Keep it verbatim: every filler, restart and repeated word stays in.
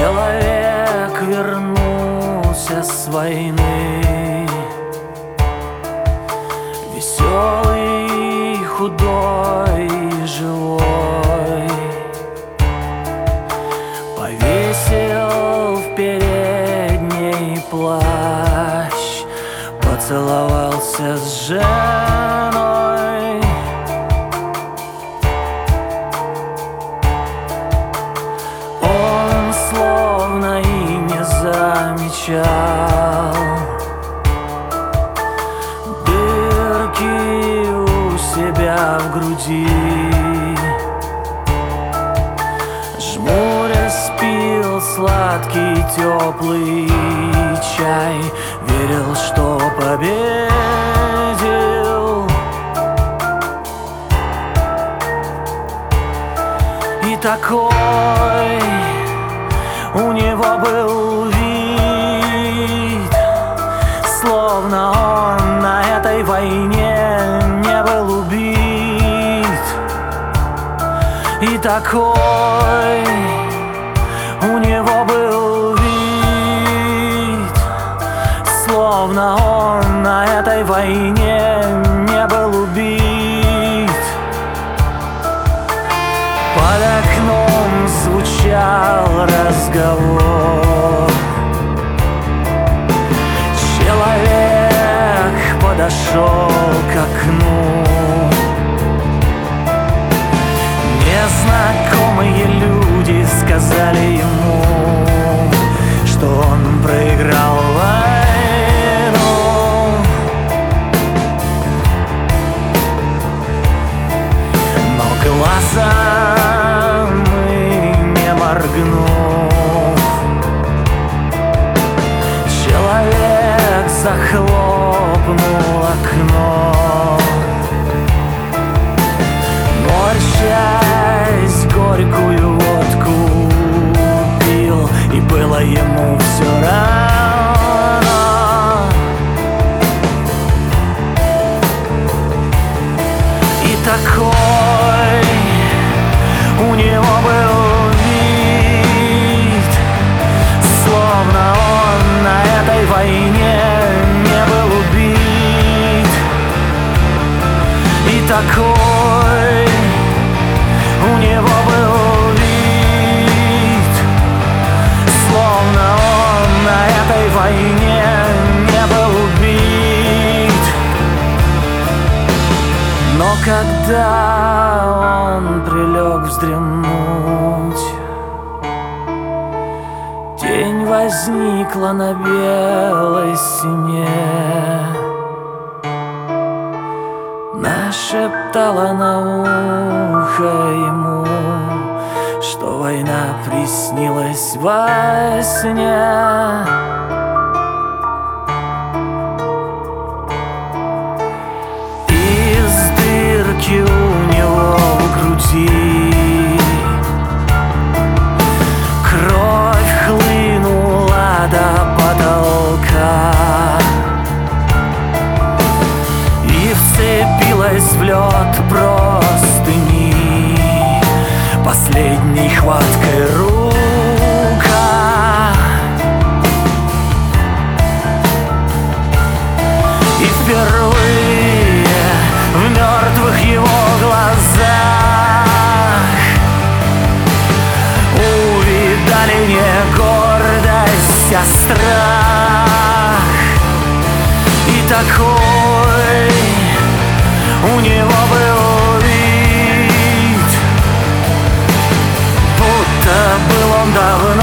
Человек вернулся с войны, веселый, худой и живой. Повесил в передней плащ, поцеловался с женой. Он словно и не замечал дырки у себя в груди. Жмурясь, пил сладкий теплый чай, верил, что победил. И такой у него был вид, словно он на этой войне не был убит. И такой у него был вид, словно он на этой войне не был убит. Под окном звучал разговор. Человек подошел к окну. Незнакомые люди сказали ему, что он проиграл войну. Но глазом не моргнув, человек захлопнул окно. Морщась, горькую водку пил, и было ему все равно. И такой у него был вид, словно он на этой войне не был убит. И такой у него был вид, словно он на этой войне не был убит. Но когда он прилег вздремнуть, тень возникла на белой стене, нашептала на ухо ему, что война приснилась во сне. Из дырки у него в груди кровь хлынула до потолка и вцепилась в лед простыни последней хваткой рука. И впервые в мертвых его глазах увидали не гордость, а страх. И такой у него был вид, будто был он давно